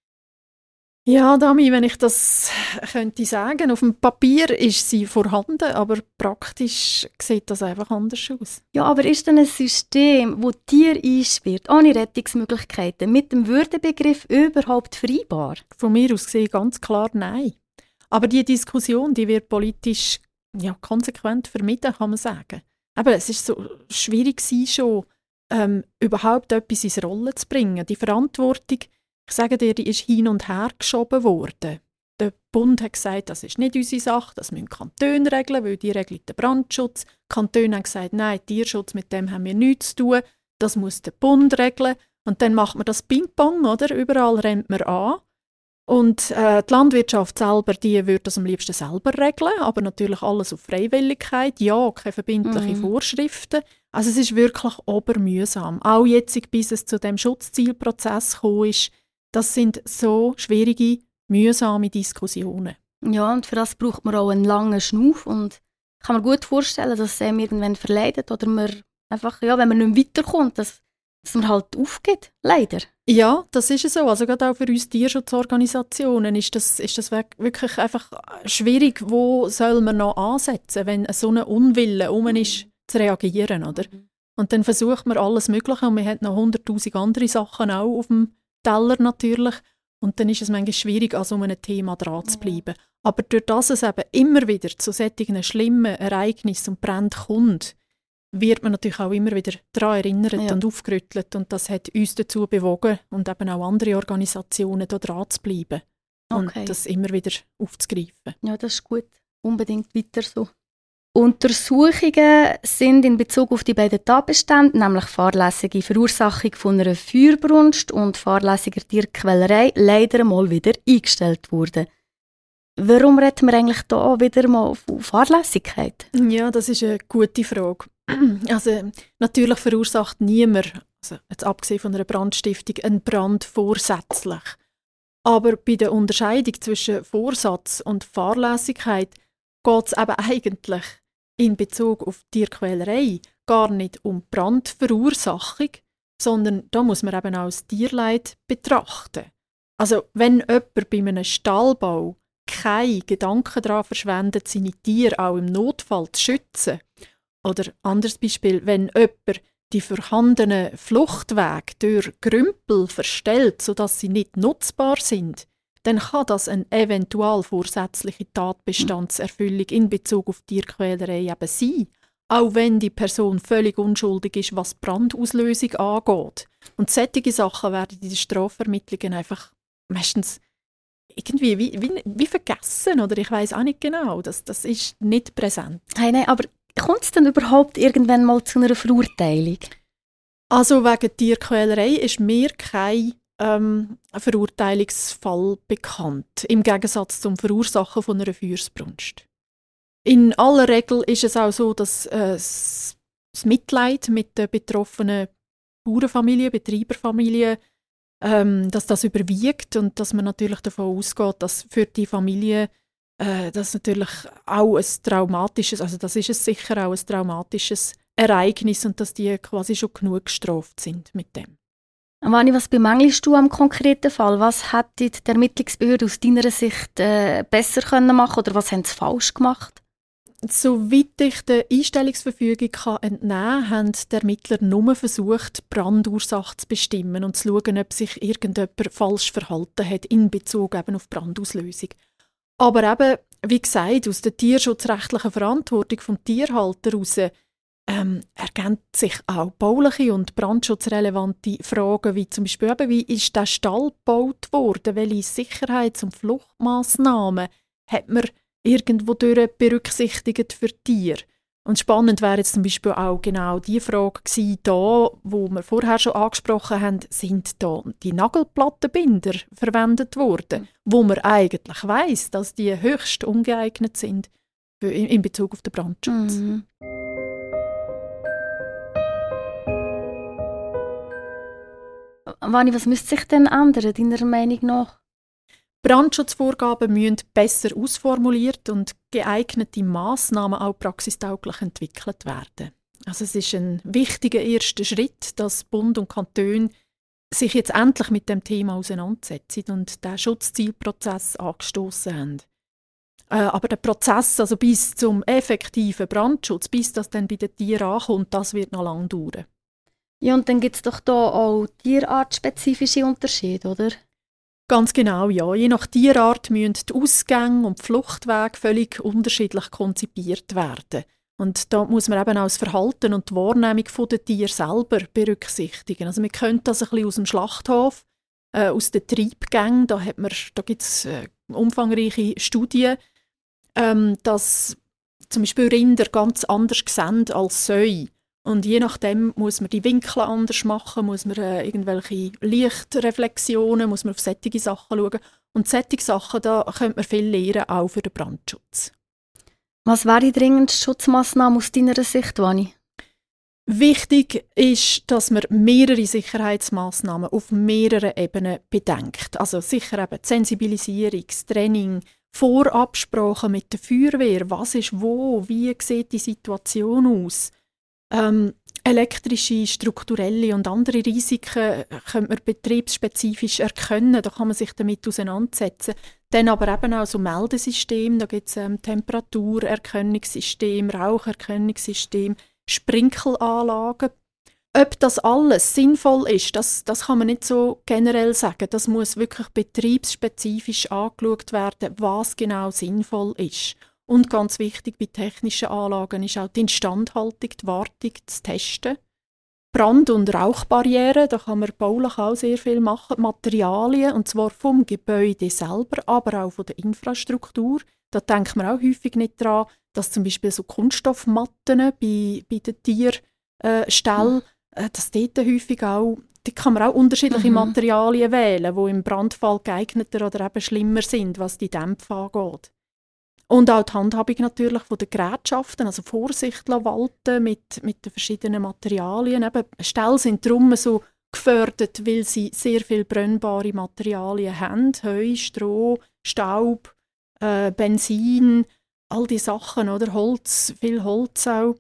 Ja, Dami, wenn ich das könnte sagen, auf dem Papier ist sie vorhanden, aber praktisch sieht das einfach anders aus. Ja, aber ist denn ein System, das Tiere einsperrt, ohne Rettungsmöglichkeiten, mit dem Würdebegriff überhaupt vereinbar? Von mir aus gesehen ganz klar nein. Aber die Diskussion, die wird politisch ja, konsequent vermieden, kann man sagen. Aber es ist so schwierig schon, ähm, überhaupt etwas ins Rollen zu bringen. Die Verantwortung, ich sage dir, die ist hin und her geschoben worden. Der Bund hat gesagt, das ist nicht unsere Sache, das müssen Kantone regeln, weil die regeln den Brandschutz. Die Kantone haben gesagt, nein, Tierschutz, mit dem haben wir nichts zu tun, das muss der Bund regeln. Und dann macht man das Ping-Pong, oder? Überall rennt man an. Und äh, die Landwirtschaft selber, die würde das am liebsten selber regeln, aber natürlich alles auf Freiwilligkeit, ja, keine verbindlichen mm. Vorschriften. Also es ist wirklich obermühsam. Auch jetzt, bis es zu dem Schutzzielprozess gekommen ist, das sind so schwierige, mühsame Diskussionen. Ja, und für das braucht man auch einen langen Schnuff und ich kann mir gut vorstellen, dass es einem irgendwann verleidet oder man einfach, ja, wenn man nicht mehr weiterkommt, dass, dass man halt aufgeht, leider. Ja, das ist so. Also gerade auch für uns Tierschutzorganisationen ist das, ist das wirklich einfach schwierig, wo soll man noch ansetzen, wenn so ein Unwille um ist, zu reagieren, oder? Und dann versucht man alles Mögliche und man hat noch hunderttausend andere Sachen auch auf dem Teller natürlich. Und dann ist es manchmal schwierig, an so einem Thema dran zu bleiben. Ja. Aber durch das es eben immer wieder zu solchen schlimmen Ereignissen und Bränden kommt, wird man natürlich auch immer wieder daran erinnert ja. und aufgerüttelt. Und das hat uns dazu bewogen und eben auch andere Organisationen da dran zu bleiben. Okay. Und das immer wieder aufzugreifen. Ja, das ist gut. Unbedingt weiter so. Untersuchungen sind in Bezug auf die beiden Tatbestände, nämlich fahrlässige Verursachung von einer Feuerbrunst und fahrlässiger Tierquälerei, leider mal wieder eingestellt worden. Warum reden wir eigentlich da wieder mal von Fahrlässigkeit? Ja, das ist eine gute Frage. Also natürlich verursacht niemand, also jetzt abgesehen von einer Brandstiftung, einen Brand vorsätzlich. Aber bei der Unterscheidung zwischen Vorsatz und Fahrlässigkeit geht es eben eigentlich in Bezug auf Tierquälerei gar nicht um Brandverursachung, sondern da muss man eben auch das Tierleid betrachten. Also wenn jemand bei einem Stallbau keine Gedanken daran verschwendet, seine Tiere auch im Notfall zu schützen, oder anderes Beispiel, wenn jemand die vorhandenen Fluchtwege durch Grümpel verstellt, sodass sie nicht nutzbar sind, dann kann das eine eventual vorsätzliche Tatbestandserfüllung in Bezug auf Tierquälerei eben sein, auch wenn die Person völlig unschuldig ist, was Brandauslösung angeht. Und solche Sachen werden in den Strafvermittlungen einfach meistens irgendwie wie, wie, wie vergessen, oder ich weiss auch nicht genau, das, das ist nicht präsent. Hey, nein, aber kommt es denn überhaupt irgendwann mal zu einer Verurteilung? Also wegen Tierquälerei ist mir kein ähm, Verurteilungsfall bekannt, im Gegensatz zum Verursachen von einer Feuersbrunst. In aller Regel ist es auch so, dass äh, das Mitleid mit den betroffenen Bauernfamilien, Betreiberfamilien, ähm, dass das überwiegt und dass man natürlich davon ausgeht, dass für die Familie äh, das natürlich auch ein traumatisches, also das ist es sicher auch ein traumatisches Ereignis und dass die quasi schon genug gestraft sind mit dem. Vani, was bemängelst du am konkreten Fall? Was hätte die Ermittlungsbehörde aus deiner Sicht äh, besser können machen oder was haben sie falsch gemacht? Soweit ich der Einstellungsverfügung kann entnehmen kann, haben die Ermittler nur versucht, die Brandursache zu bestimmen und zu schauen, ob sich irgendjemand falsch verhalten hat in Bezug eben auf Brandauslösung. Aber eben, wie gesagt, aus der tierschutzrechtlichen Verantwortung des Tierhalters heraus ähm, ergeben sich auch bauliche und brandschutzrelevante Fragen, wie zum Beispiel eben, wie ist der Stall gebaut worden, welche Sicherheits- und Fluchtmaßnahmen hat man irgendwo durch berücksichtigt für Tiere. Und spannend wäre jetzt zum Beispiel auch genau die Frage gewesen, da, wo wir vorher schon angesprochen haben, sind da die Nagelplattenbinder verwendet worden, mhm. wo man eigentlich weiss, dass die höchst ungeeignet sind für, in, in Bezug auf den Brandschutz. Mhm. Vani, was müsste sich denn ändern, deiner Meinung nach? Brandschutzvorgaben müssen besser ausformuliert und geeignete Massnahmen auch praxistauglich entwickelt werden. Also es ist ein wichtiger erster Schritt, dass Bund und Kanton sich jetzt endlich mit dem Thema auseinandersetzen und den Schutzzielprozess angestoßen haben. Äh, aber der Prozess, also bis zum effektiven Brandschutz, bis das dann bei den Tieren ankommt, das wird noch lange dauern. Ja, und dann gibt es doch da auch tierartspezifische Unterschiede, oder? Ganz genau, ja. Je nach Tierart müssen die Ausgänge und die Fluchtwege völlig unterschiedlich konzipiert werden. Und da muss man eben auch das Verhalten und die Wahrnehmung der Tiere selber berücksichtigen. Also man könnte das ein bisschen aus dem Schlachthof, äh, aus den Treibgängen, da, hat man, da gibt es äh, umfangreiche Studien, ähm, dass zum Beispiel Rinder ganz anders sehen als Säue. Und je nachdem muss man die Winkel anders machen, muss man äh, irgendwelche Lichtreflexionen, muss man auf solche Sachen schauen. Und solche Sachen, da könnte man viel lernen, auch für den Brandschutz. Was wäre die dringendste Schutzmaßnahme aus deiner Sicht, Vani? Wichtig ist, dass man mehrere Sicherheitsmaßnahmen auf mehreren Ebenen bedenkt. Also sicher eben die Sensibilisierung, das Training, Vorabsprachen mit der Feuerwehr, was ist wo, wie sieht die Situation aus. Ähm, elektrische, strukturelle und andere Risiken könnte man betriebsspezifisch erkennen, da kann man sich damit auseinandersetzen. Dann aber eben auch so Meldesysteme, da gibt es ähm, Temperaturerkennungssystem, Raucherkennungssystem, Sprinkelanlagen. Ob das alles sinnvoll ist, das, das kann man nicht so generell sagen. Das muss wirklich betriebsspezifisch angeschaut werden, was genau sinnvoll ist. Und ganz wichtig bei technischen Anlagen ist auch die Instandhaltung, die Wartung, das Testen. Brand- und Rauchbarrieren, da kann man baulich auch sehr viel machen. Materialien, und zwar vom Gebäude selber, aber auch von der Infrastruktur. Da denkt man auch häufig nicht daran, dass zum Beispiel so Kunststoffmatten bei, bei den Tierställen, äh, dass dort häufig auch, da kann man auch unterschiedliche mhm. Materialien wählen, die im Brandfall geeigneter oder eben schlimmer sind, was die Dämpfe angeht. Und auch die Handhabung natürlich von den Gerätschaften, also Vorsicht walten mit, mit den verschiedenen Materialien. Eben, Ställe sind darum so gefördert, weil sie sehr viele brennbare Materialien haben. Heu, Stroh, Staub, äh, Benzin, all diese Sachen, oder? Holz, viel Holz auch.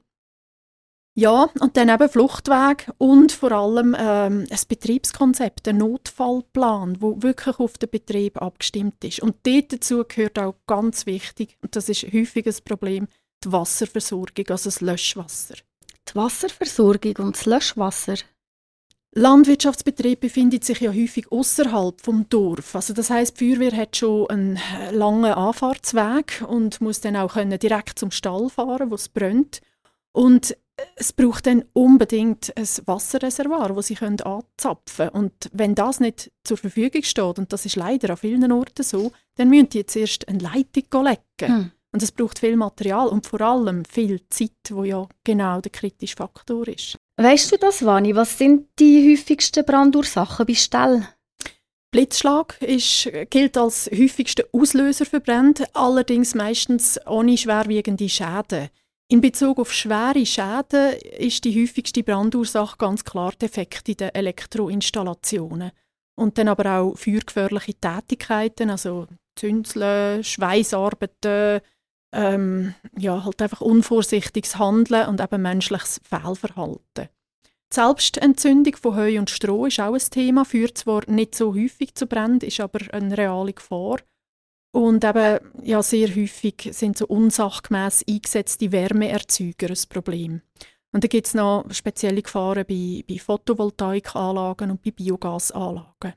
Ja, und dann eben Fluchtweg und vor allem ähm, ein Betriebskonzept, ein Notfallplan, der wirklich auf den Betrieb abgestimmt ist. Und dort dazu gehört auch ganz wichtig, und das ist häufig ein Problem, die Wasserversorgung, also das Löschwasser. Die Wasserversorgung und das Löschwasser? Landwirtschaftsbetrieb befindet sich ja häufig außerhalb vom Dorf. Also das heisst, die Feuerwehr hat schon einen langen Anfahrtsweg und muss dann auch können direkt zum Stall fahren, wo es brennt. Und es braucht dann unbedingt ein Wasserreservoir, das sie anzapfen können. Und wenn das nicht zur Verfügung steht, und das ist leider an vielen Orten so, dann müssen die zuerst eine Leitung legen. Hm. Und es braucht viel Material und vor allem viel Zeit, wo ja genau der kritische Faktor ist. Weißt du das, Vani? Was sind die häufigsten Brandursachen bei Ställen? Blitzschlag ist, gilt als häufigster Auslöser für Brände, allerdings meistens ohne schwerwiegende Schäden. In Bezug auf schwere Schäden ist die häufigste Brandursache ganz klar Defekte in den Elektroinstallationen. Und dann aber auch feuergefährliche Tätigkeiten, also Zündeln, Schweißarbeiten, ähm, ja, halt einfach unvorsichtiges Handeln und eben menschliches Fehlverhalten. Die Selbstentzündung von Heu und Stroh ist auch ein Thema, führt zwar nicht so häufig zu Bränden, ist aber eine reale Gefahr. Und eben, ja, sehr häufig sind so unsachgemäss eingesetzte Wärmeerzeuger ein Problem. Und dann gibt es noch spezielle Gefahren bei, bei Photovoltaikanlagen und bei Biogasanlagen.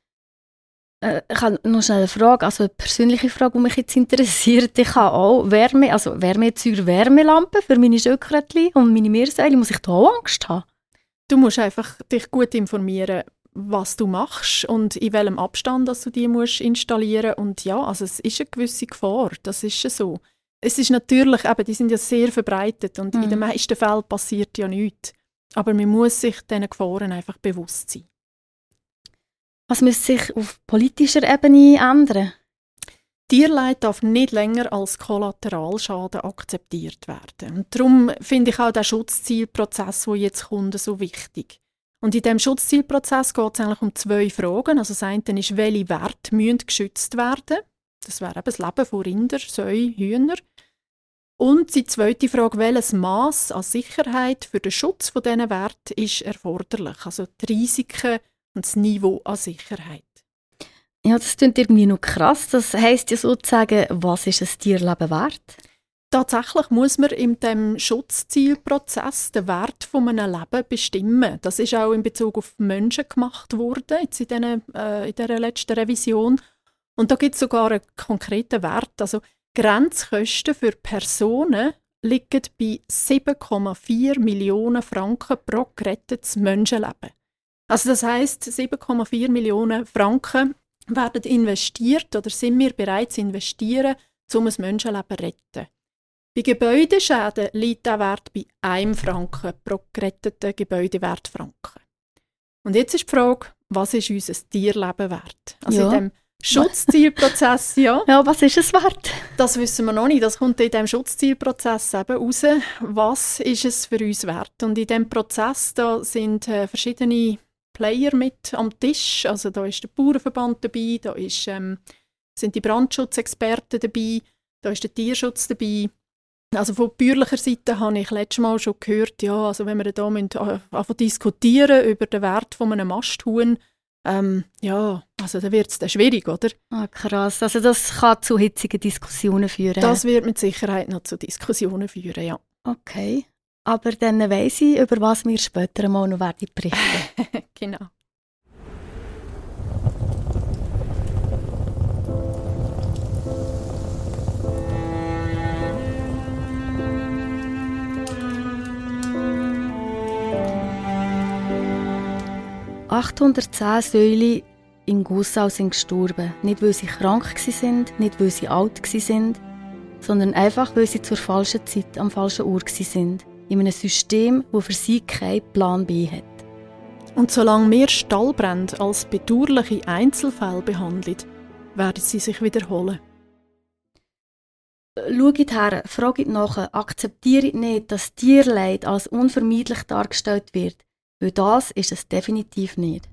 Äh, ich habe noch schnell eine Frage, also eine persönliche Frage, die mich jetzt interessiert. Ich habe auch Wärme, also Wärmeerzeuger, Wärmelampen für meine Schöckrätchen und meine Meersäule. Muss ich da auch Angst haben? Du musst einfach dich gut informieren, was du machst und in welchem Abstand dass du die musst installieren. Und ja, also es ist eine gewisse Gefahr, das ist ja so. Es ist natürlich, eben, die sind ja sehr verbreitet und mhm. in den meisten Fällen passiert ja nichts. Aber man muss sich diesen Gefahren einfach bewusst sein. Was müsste sich auf politischer Ebene ändern? Tierleid darf nicht länger als Kollateralschaden akzeptiert werden. Und darum finde ich auch den Schutzzielprozess, der jetzt kommt, so wichtig. Und in diesem Schutzzielprozess geht es eigentlich um zwei Fragen. Also das eine ist, welche Werte müssen geschützt werden? Das wäre eben das Leben von Rinder, Säu, Hühner. Und die zweite Frage, welches Maß an Sicherheit für den Schutz von diesen Werten ist erforderlich? Also die Risiken und das Niveau an Sicherheit. Ja, das klingt irgendwie noch krass. Das heisst ja sozusagen, was ist ein Tierleben wert? Tatsächlich muss man in diesem Schutzzielprozess den Wert von einem Leben bestimmen. Das ist auch in Bezug auf Menschen gemacht worden, jetzt in, diesen, äh, in dieser letzten Revision. Und da gibt es sogar einen konkreten Wert. Also Grenzkosten für Personen liegen bei sieben Komma vier Millionen Franken pro gerettetes Menschenleben. Also das heisst, sieben Komma vier Millionen Franken werden investiert oder sind wir bereit zu investieren, um ein Menschenleben zu retten. Bei Gebäudeschäden liegt der Wert bei einem Franken pro geretteten Gebäudewertfranken. Und jetzt ist die Frage, was ist unser Tierleben wert? Also ja. in diesem Schutzzielprozess, ja. Ja, was ist es wert? Das wissen wir noch nicht. Das kommt in diesem Schutzzielprozess eben raus. Was ist es für uns wert? Und in diesem Prozess da sind äh, verschiedene Player mit am Tisch. Also da ist der Bauernverband dabei, da ist, ähm, sind die Brandschutzexperten dabei, da ist der Tierschutz dabei. Also von bäuerlicher Seite habe ich letztes Mal schon gehört, ja, also wenn wir da müssen, äh, diskutieren über den Wert von einem Masthuhn, ähm, ja, also dann wird es dann schwierig, oder? Ah, krass, also das kann zu hitzigen Diskussionen führen. Das wird mit Sicherheit noch zu Diskussionen führen, ja. Okay. Aber dann weiss ich, über was wir später einmal noch berichten werden. Genau. achthundertzehn Säule in Gussau sind gestorben. Nicht, weil sie krank waren, nicht, weil sie alt waren, sondern einfach, weil sie zur falschen Zeit am falschen Ort waren. In einem System, das für sie keinen Plan B hat. Und solange wir Stallbrände als bedauerliche Einzelfälle behandeln, werden sie sich wiederholen. Schaut her, fragt nach, akzeptiert nicht, dass Tierleid als unvermeidlich dargestellt wird, weil das ist es definitiv nicht.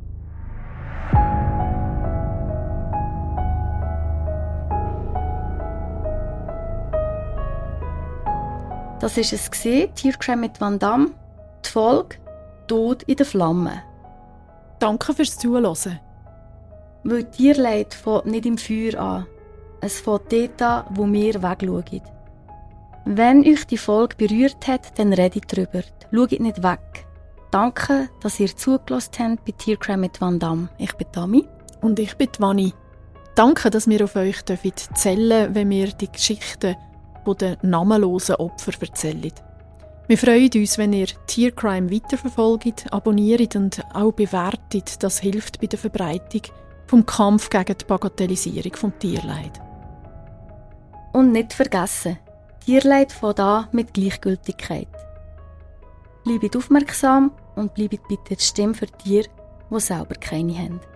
Das war es, Tiercrime mit Van Damme, die Folge «Tod in den Flammen». Danke fürs Zuhören. Weil Tierleid fängt nicht im Feuer an. Es fängt dort an, wo wir wegschauen. Wenn euch die Folge berührt hat, dann redet drüber. Schaut nicht weg. Danke, dass ihr zugelassen habt bei Tiercrime mit Van Damme. Ich bin Tami. Und ich bin Vanni. Danke, dass wir auf euch zählen dürfen, wenn wir die Geschichten der namenlosen Opfer erzählen. Wir freuen uns, wenn ihr Tiercrime weiterverfolgt, abonniert und auch bewertet. Das hilft bei der Verbreitung vom Kampf gegen die Bagatellisierung vom Tierleid. Und nicht vergessen, Tierleid fängt an mit Gleichgültigkeit. Bleibt aufmerksam und bleibt bitte die Stimme für Tiere, die selber keine haben.